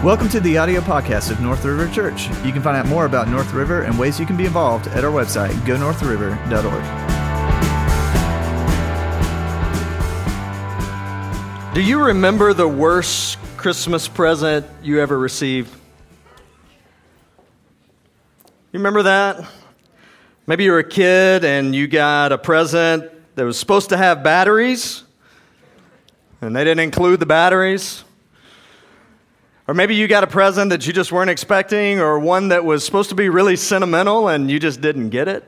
Welcome to the audio podcast of North River Church. You can find out more about North River and ways you can be involved at our website, gonorthriver.org. Do you remember the worst Christmas present you ever received? You remember that? Maybe you were a kid and you got a present that was supposed to have batteries, and they didn't include the batteries. Or maybe you got a present that you just weren't expecting, or one that was supposed to be really sentimental and you just didn't get it.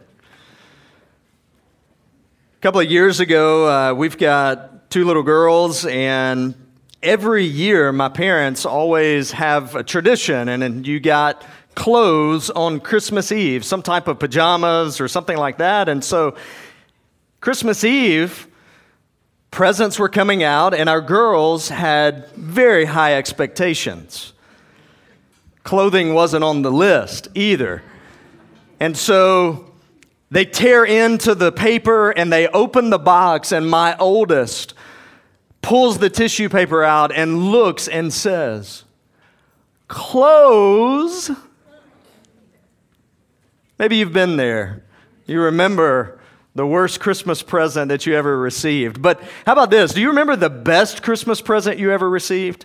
A couple of years ago, we've got two little girls, and every year my parents always have a tradition, and you got clothes on Christmas Eve, some type of pajamas or something like that. And so Christmas Eve, presents were coming out, and our girls had very high expectations. Clothing wasn't on the list either. And so they tear into the paper and they open the box, and my oldest pulls the tissue paper out and looks and says, "Clothes?" Maybe you've been there. You remember the worst Christmas present that you ever received. But how about this? Do you remember the best Christmas present you ever received?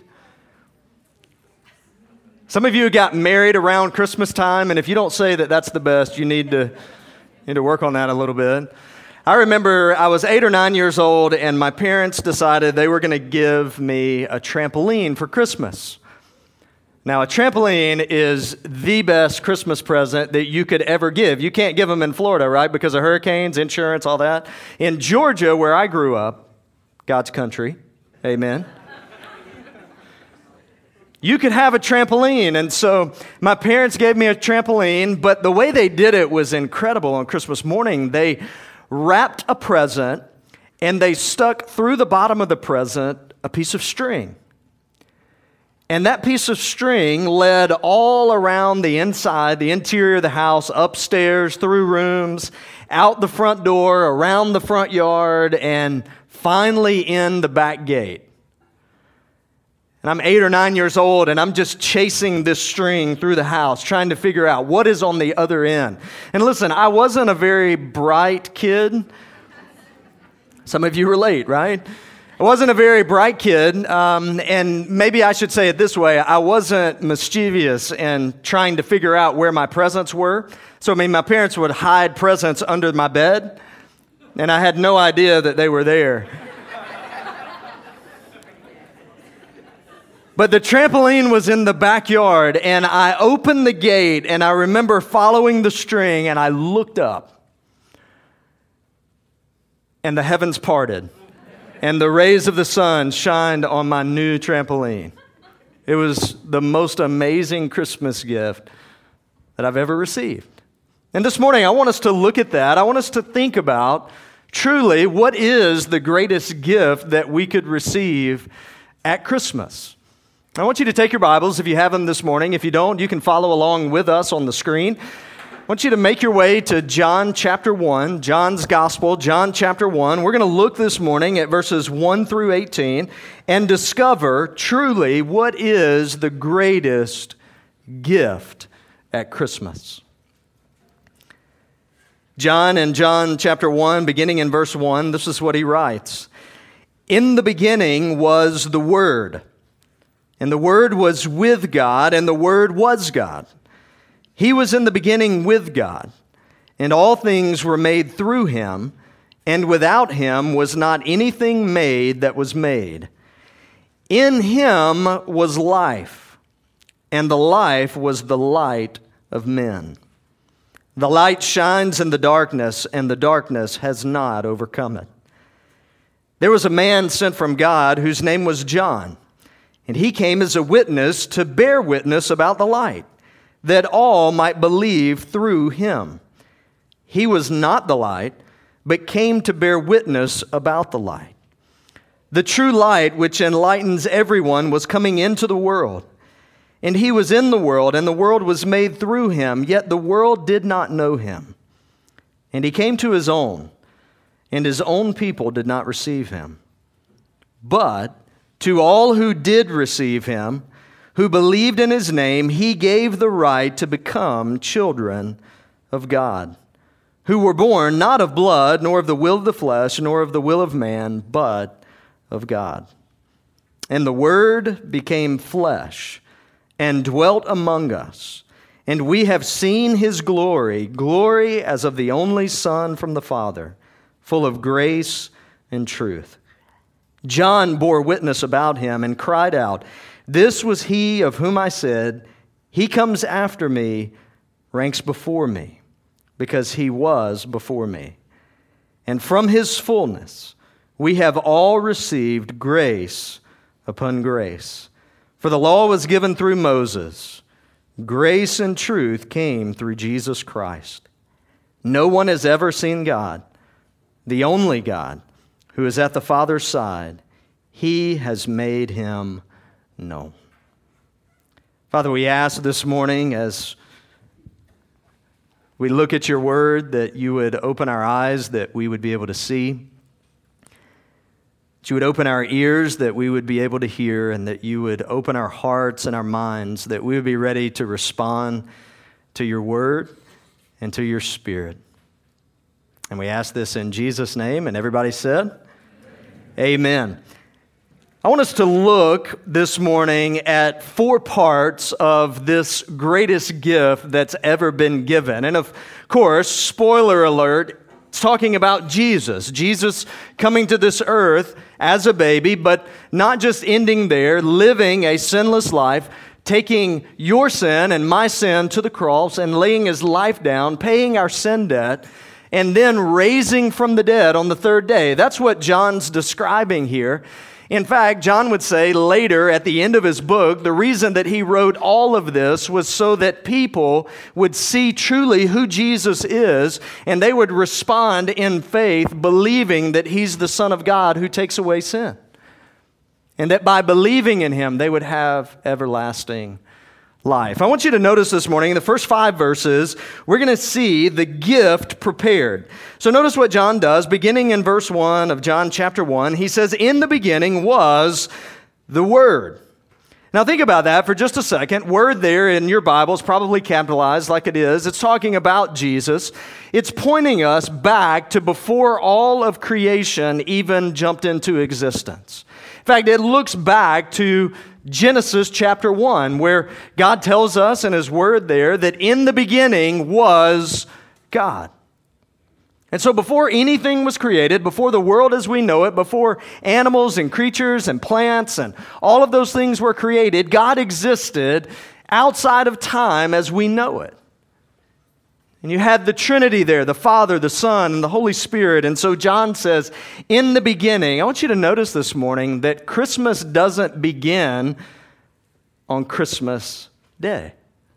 Some of you got married around Christmas time, and if you don't say that that's the best, you need to work on that a little bit. I remember I was 8 or 9 years old, and my parents decided they were going to give me a trampoline for Christmas. Now, a trampoline is the best Christmas present that you could ever give. You can't give them in Florida, right? Because of hurricanes, insurance, all that. In Georgia, where I grew up, God's country, amen, you could have a trampoline. And so my parents gave me a trampoline, but the way they did it was incredible. On Christmas morning, they wrapped a present, and they stuck through the bottom of the present a piece of string. And that piece of string led all around the inside, the interior of the house, upstairs, through rooms, out the front door, around the front yard, and finally in the back gate. And I'm 8 or 9 years old, and I'm just chasing this string through the house, trying to figure out what is on the other end. And listen, I wasn't a very bright kid. Some of you relate, right? I wasn't a very bright kid, and maybe I should say it this way. I wasn't mischievous and trying to figure out where my presents were. So, my parents would hide presents under my bed, and I had no idea that they were there. But the trampoline was in the backyard, and I opened the gate, and I remember following the string, and I looked up, and the heavens parted. And the rays of the sun shined on my new trampoline. It was the most amazing Christmas gift that I've ever received. And this morning, I want us to look at that. I want us to think about, truly, what is the greatest gift that we could receive at Christmas? I want you to take your Bibles, if you have them this morning. If you don't, you can follow along with us on the screen. I want you to make your way to John chapter 1, John's Gospel, John chapter 1. We're going to look this morning at verses 1 through 18 and discover truly what is the greatest gift at Christmas. John, in John chapter 1, beginning in verse 1, this is what he writes. "In the beginning was the Word, and the Word was with God, and the Word was God. He was in the beginning with God, and all things were made through him, and without him was not anything made that was made. In him was life, and the life was the light of men. The light shines in the darkness, and the darkness has not overcome it. There was a man sent from God whose name was John, and he came as a witness to bear witness about the light, that all might believe through him. He was not the light, but came to bear witness about the light. The true light, which enlightens everyone, was coming into the world. And he was in the world, and the world was made through him, yet the world did not know him. And he came to his own, and his own people did not receive him. But to all who did receive him, who believed in his name, he gave the right to become children of God, who were born not of blood, nor of the will of the flesh, nor of the will of man, but of God. And the Word became flesh and dwelt among us, and we have seen his glory, glory as of the only Son from the Father, full of grace and truth. John bore witness about him and cried out, "This was he of whom I said, he comes after me, ranks before me, because he was before me." And from his fullness we have all received grace upon grace. For the law was given through Moses. Grace and truth came through Jesus Christ. No one has ever seen God, the only God, who is at the Father's side. He has made him known. Father, we ask this morning as we look at your word that you would open our eyes, that we would be able to see, that you would open our ears, that we would be able to hear, and that you would open our hearts and our minds, that we would be ready to respond to your word and to your spirit. And we ask this in Jesus' name, and everybody said, Amen. I want us to look this morning at 4 parts of this greatest gift that's ever been given. And of course, spoiler alert, it's talking about Jesus. Jesus coming to this earth as a baby, but not just ending there, living a sinless life, taking your sin and my sin to the cross and laying his life down, paying our sin debt, and then raising from the dead on the 3rd day. That's what John's describing here. In fact, John would say later at the end of his book, the reason that he wrote all of this was so that people would see truly who Jesus is, and they would respond in faith, believing that he's the Son of God who takes away sin. And that by believing in him, they would have everlasting life. I want you to notice this morning, in the first 5 verses, we're going to see the gift prepared. So notice what John does, beginning in verse 1 of John chapter 1. He says, "In the beginning was the Word." Now think about that for just a second. Word there in your Bible is probably capitalized like it is. It's talking about Jesus. It's pointing us back to before all of creation even jumped into existence. In fact, it looks back to Genesis chapter 1, where God tells us in his word there that in the beginning was God. And so before anything was created, before the world as we know it, before animals and creatures and plants and all of those things were created, God existed outside of time as we know it. And you had the Trinity there, the Father, the Son, and the Holy Spirit. And so John says, in the beginning, I want you to notice this morning that Christmas doesn't begin on Christmas Day.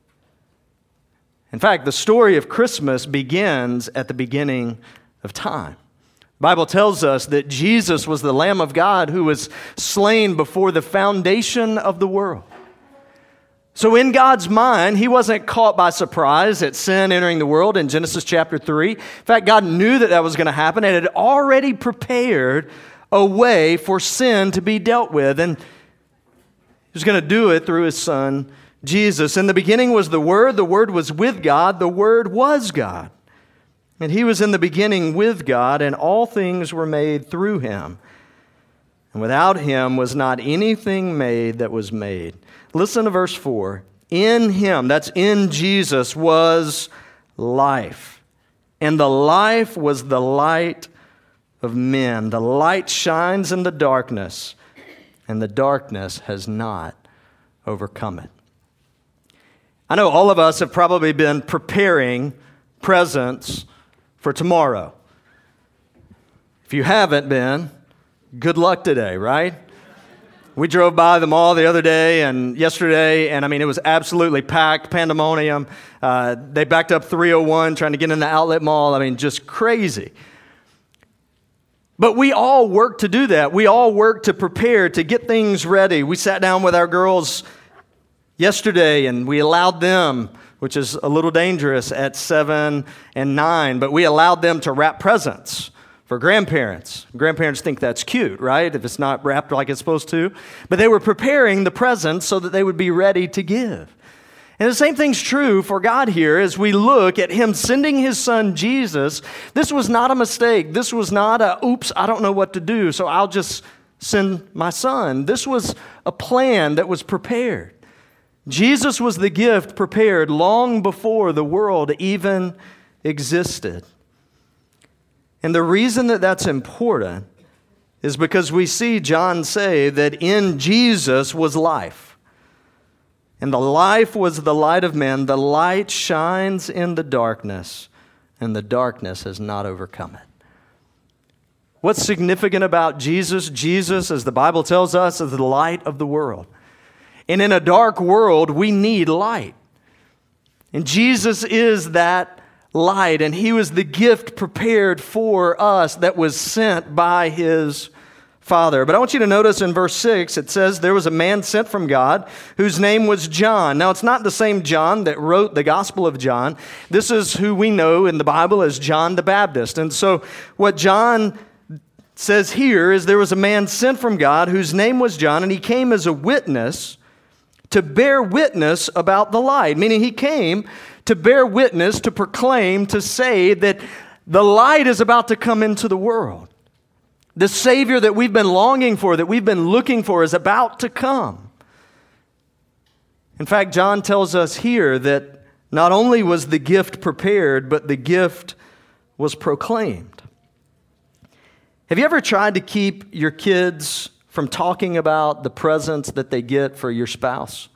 In fact, the story of Christmas begins at the beginning of time. The Bible tells us that Jesus was the Lamb of God who was slain before the foundation of the world. So in God's mind, he wasn't caught by surprise at sin entering the world in Genesis chapter 3. In fact, God knew that was going to happen and had already prepared a way for sin to be dealt with. And he was going to do it through his Son, Jesus. In the beginning was the Word was with God, the Word was God. And he was in the beginning with God, and all things were made through him. And without him was not anything made that was made. Listen to verse 4. In him, that's in Jesus, was life. And the life was the light of men. The light shines in the darkness, and the darkness has not overcome it. I know all of us have probably been preparing presents for tomorrow. If you haven't been, good luck today, right? We drove by the mall the other day and yesterday, and it was absolutely packed, pandemonium. They backed up 301 trying to get in the outlet mall. Just crazy. But we all work to do that. We all work to prepare, to get things ready. We sat down with our girls yesterday and we allowed them, which is a little dangerous at 7 and 9, but we allowed them to wrap presents for grandparents. Grandparents think that's cute, right? If it's not wrapped like it's supposed to. But they were preparing the presents so that they would be ready to give. And the same thing's true for God here as we look at Him sending His Son Jesus. This was not a mistake. This was not oops, I don't know what to do, so I'll just send my Son. This was a plan that was prepared. Jesus was the gift prepared long before the world even existed. And the reason that that's important is because we see John say that in Jesus was life. And the life was the light of men. The light shines in the darkness, and the darkness has not overcome it. What's significant about Jesus? Jesus, as the Bible tells us, is the light of the world. And in a dark world, we need light. And Jesus is that light, and He was the gift prepared for us that was sent by His Father. But I want you to notice in verse 6, it says, there was a man sent from God whose name was John. Now, it's not the same John that wrote the Gospel of John. This is who we know in the Bible as John the Baptist. And so what John says here is there was a man sent from God whose name was John, and he came as a witness to bear witness about the light. Meaning he came to bear witness, to proclaim, to say that the light is about to come into the world. The Savior that we've been longing for, that we've been looking for, is about to come. In fact, John tells us here that not only was the gift prepared, but the gift was proclaimed. Have you ever tried to keep your kids from talking about the presents that they get for your spouse?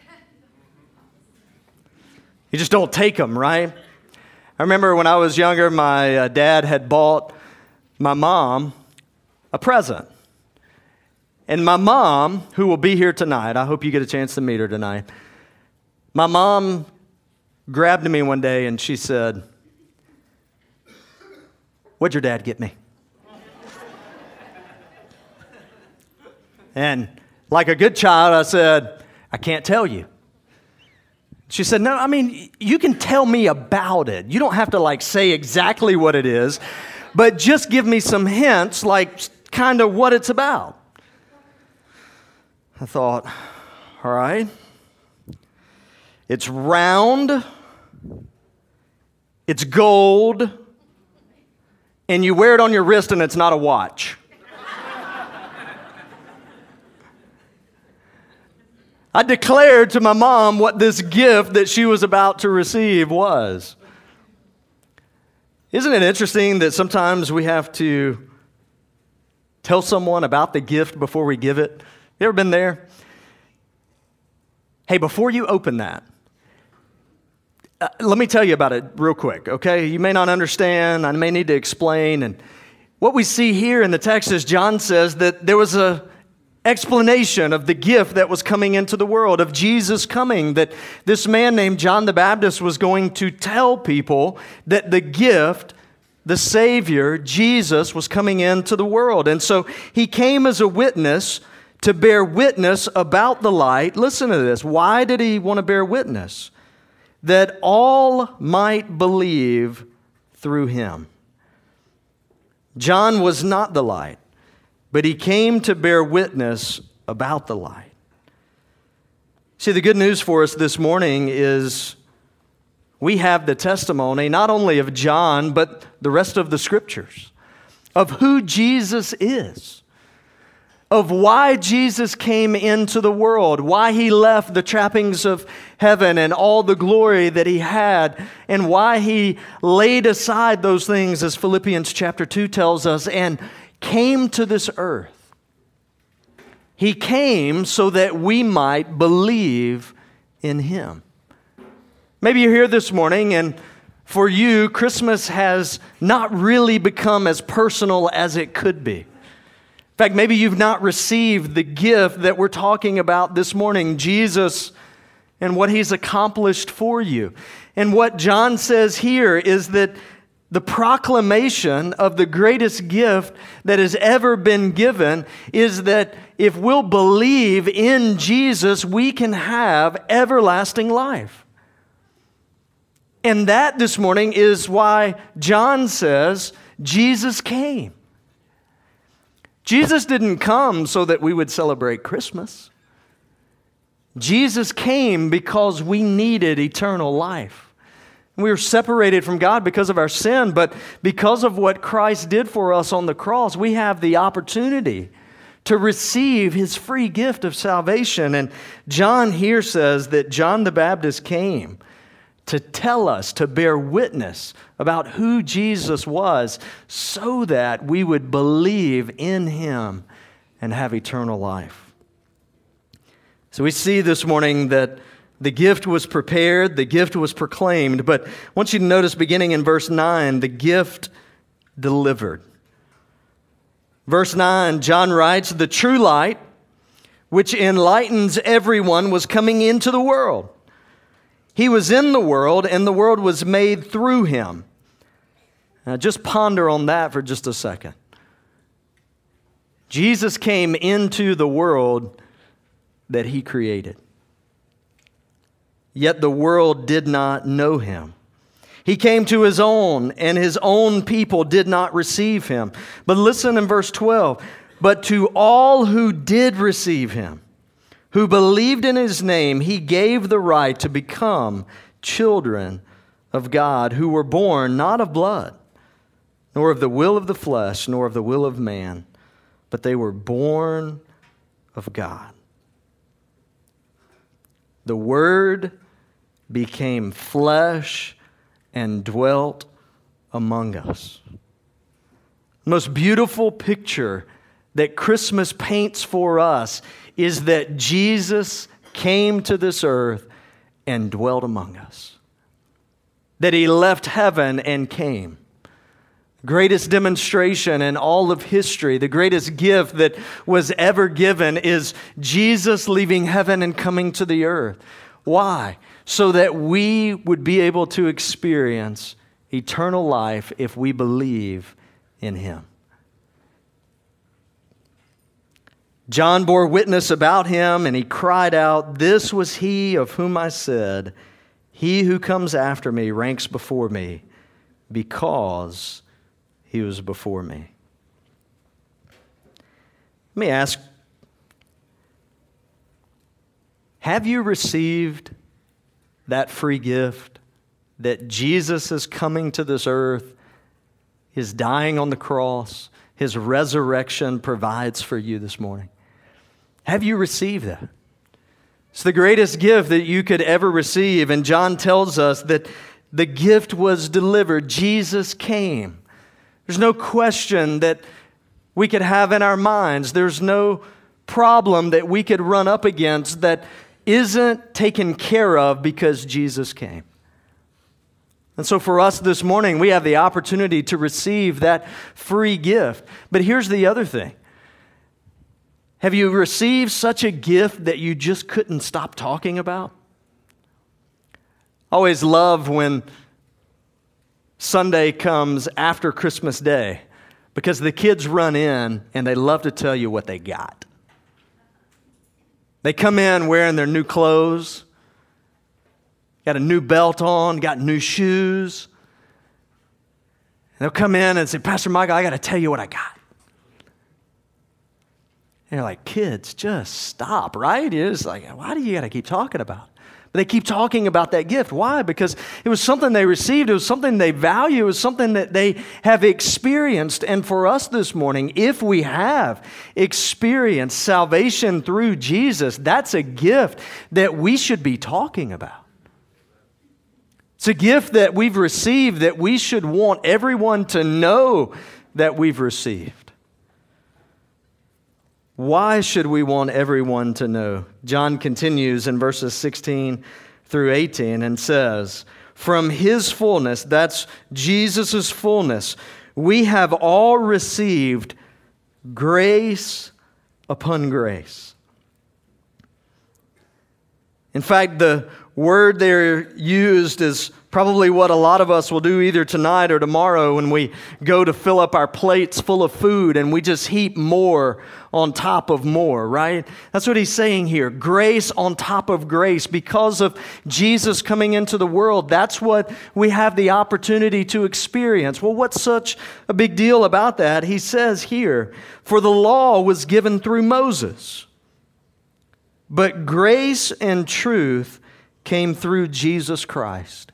You just don't take them, right? I remember when I was younger, my dad had bought my mom a present. And my mom, who will be here tonight, I hope you get a chance to meet her tonight. My mom grabbed me one day and she said, "What'd your dad get me?" And like a good child, I said, "I can't tell you." She said, "No, I mean, you can tell me about it. You don't have to say exactly what it is, but just give me some hints, kind of what it's about." I thought, all right. It's round, it's gold, and you wear it on your wrist and it's not a watch. I declared to my mom what this gift that she was about to receive was. Isn't it interesting that sometimes we have to tell someone about the gift before we give it? You ever been there? Hey, before you open that, let me tell you about it real quick, okay? You may not understand. I may need to explain. And what we see here in the text is John says that there was a explanation of the gift that was coming into the world, of Jesus coming, that this man named John the Baptist was going to tell people that the gift, the Savior, Jesus, was coming into the world. And so he came as a witness to bear witness about the light. Listen to this. Why did he want to bear witness? That all might believe through him. John was not the light, but he came to bear witness about the light. See, the good news for us this morning is we have the testimony not only of John, but the rest of the Scriptures, of who Jesus is, of why Jesus came into the world, why he left the trappings of heaven and all the glory that he had, and why he laid aside those things, as Philippians chapter 2 tells us, and came to this earth. He came so that we might believe in him. Maybe you're here this morning and for you, Christmas has not really become as personal as it could be. In fact, maybe you've not received the gift that we're talking about this morning, Jesus and what he's accomplished for you. And what John says here is that the proclamation of the greatest gift that has ever been given is that if we'll believe in Jesus, we can have everlasting life. And that this morning is why John says Jesus came. Jesus didn't come so that we would celebrate Christmas. Jesus came because we needed eternal life. We were separated from God because of our sin, but because of what Christ did for us on the cross, we have the opportunity to receive His free gift of salvation. And John here says that John the Baptist came to tell us, to bear witness about who Jesus was so that we would believe in Him and have eternal life. So we see this morning that the gift was prepared, the gift was proclaimed, but I want you to notice beginning in verse 9, the gift delivered. Verse 9, John writes, "The true light, which enlightens everyone, was coming into the world. He was in the world, and the world was made through Him." Now just ponder on that for just a second. Jesus came into the world that He created. Yet the world did not know Him. He came to His own, and His own people did not receive Him. But listen in verse 12. "But to all who did receive Him, who believed in His name, He gave the right to become children of God, who were born not of blood, nor of the will of the flesh, nor of the will of man, but they were born of God." The Word became flesh and dwelt among us. The most beautiful picture that Christmas paints for us is that Jesus came to this earth and dwelt among us. That He left heaven and came. Greatest demonstration in all of history, the greatest gift that was ever given is Jesus leaving heaven and coming to the earth. Why? So that we would be able to experience eternal life if we believe in Him. John bore witness about Him, and he cried out, "This was He of whom I said, 'He who comes after me ranks before me, because He was before me.'" Let me ask, have you received that free gift that Jesus is coming to this earth, His dying on the cross, His resurrection provides for you this morning? Have you received that? It's the greatest gift that you could ever receive, and John tells us that the gift was delivered. Jesus came. There's no question that we could have in our minds. There's no problem that we could run up against that isn't taken care of because Jesus came. And so for us this morning, we have the opportunity to receive that free gift. But here's the other thing. Have you received such a gift that you just couldn't stop talking about? I always love when Sunday comes after Christmas Day because the kids run in and they love to tell you what they got. They come in wearing their new clothes, got a new belt on, got new shoes. And they'll come in and say, "Pastor Michael, I got to tell you what I got." And you're like, "Kids, just stop," right? It's like, why do you got to keep talking about it? But they keep talking about that gift. Why? Because it was something they received. It was something they value. It was something that they have experienced. And for us this morning, if we have experienced salvation through Jesus, that's a gift that we should be talking about. It's a gift that we've received that we should want everyone to know that we've received. Why should we want everyone to know? John continues in verses 16 through 18 and says, "From His fullness," that's Jesus' fullness, "we have all received grace upon grace." In fact, the word there used is probably what a lot of us will do either tonight or tomorrow when we go to fill up our plates full of food and we just heap more on top of more, right? That's what he's saying here. Grace on top of grace. Because of Jesus coming into the world, that's what we have the opportunity to experience. Well, what's such a big deal about that? He says here, for the law was given through Moses, but grace and truth came through Jesus Christ.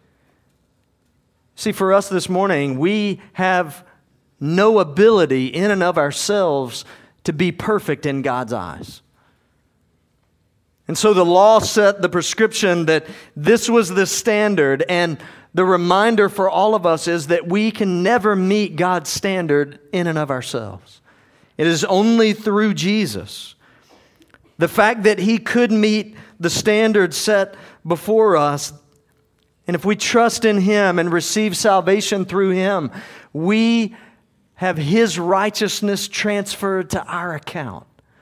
See, for us this morning, we have no ability in and of ourselves to be perfect in God's eyes. And so the law set the prescription that this was the standard, and the reminder for all of us is that we can never meet God's standard in and of ourselves. It is only through Jesus. The fact that He could meet the standard set before us, and if we trust in Him and receive salvation through Him, we have His righteousness transferred to our account.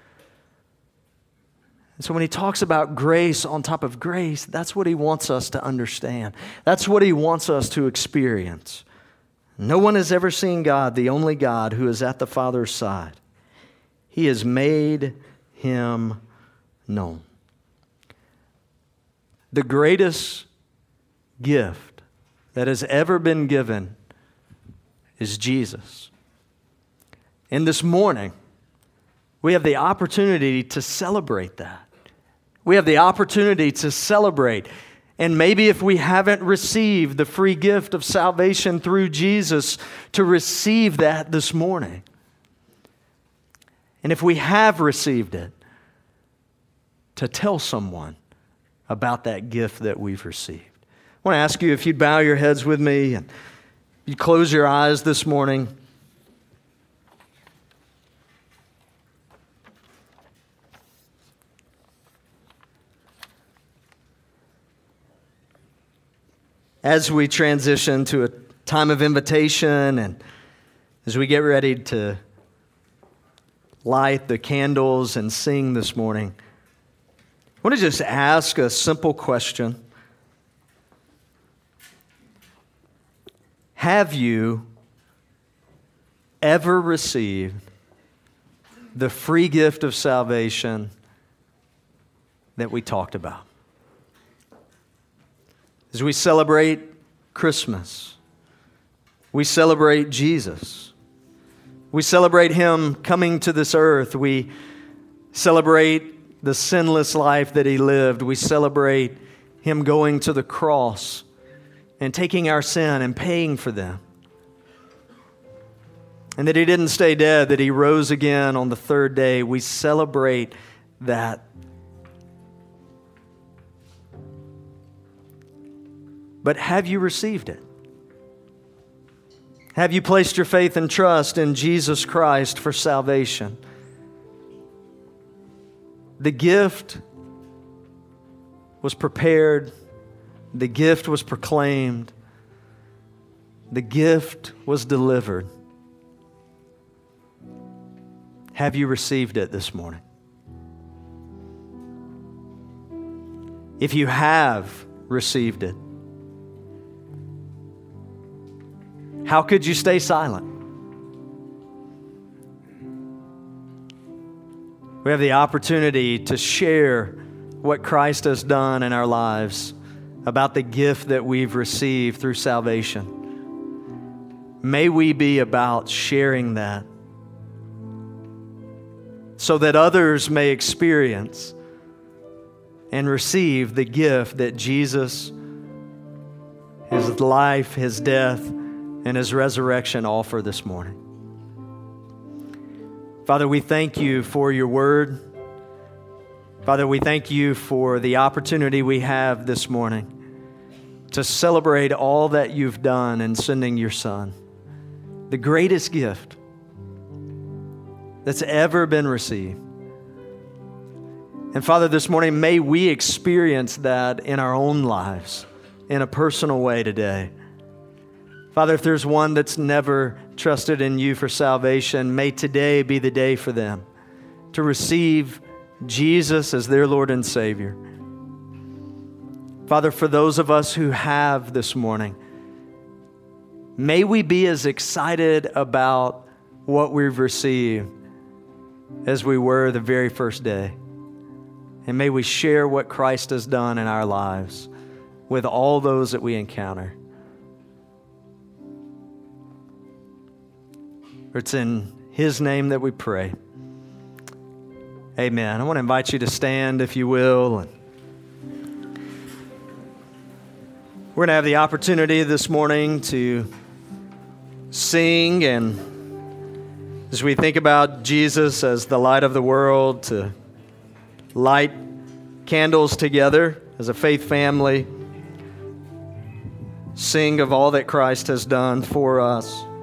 And so when He talks about grace on top of grace, that's what He wants us to understand. That's what He wants us to experience. No one has ever seen God, the only God who is at the Father's side. He has made Him known. The greatest gift that has ever been given is Jesus. And this morning, we have the opportunity to celebrate that. We have the opportunity to celebrate. And maybe if we haven't received the free gift of salvation through Jesus, to receive that this morning. And if we have received it, to tell someone about that gift that we've received. I want to ask you if you'd bow your heads with me and you close your eyes this morning. As we transition to a time of invitation and as we get ready to light the candles and sing this morning, I want to just ask a simple question. Have you ever received the free gift of salvation that we talked about? As we celebrate Christmas, we celebrate Jesus. We celebrate Him coming to this earth. We celebrate the sinless life that He lived. We celebrate Him going to the cross and taking our sin and paying for them. And that He didn't stay dead, that He rose again on the third day. We celebrate that. But have you received it? Have you placed your faith and trust in Jesus Christ for salvation? The gift was prepared. The gift was proclaimed. The gift was delivered. Have you received it this morning? If you have received it, how could you stay silent? We have the opportunity to share what Christ has done in our lives, about the gift that we've received through salvation. May we be about sharing that so that others may experience and receive the gift that Jesus, His life, His death, and His resurrection offer this morning. Father, we thank You for Your word. Father, we thank You for the opportunity we have this morning to celebrate all that You've done in sending Your Son, the greatest gift that's ever been received. And Father, this morning, may we experience that in our own lives in a personal way today. Father, if there's one that's never trusted in You for salvation, may today be the day for them to receive Jesus as their Lord and Savior. Father, for those of us who have this morning, may we be as excited about what we've received as we were the very first day. And may we share what Christ has done in our lives with all those that we encounter. It's in His name that we pray. Amen. I want to invite you to stand, if you will. We're going to have the opportunity this morning to sing, and as we think about Jesus as the light of the world, to light candles together as a faith family, sing of all that Christ has done for us.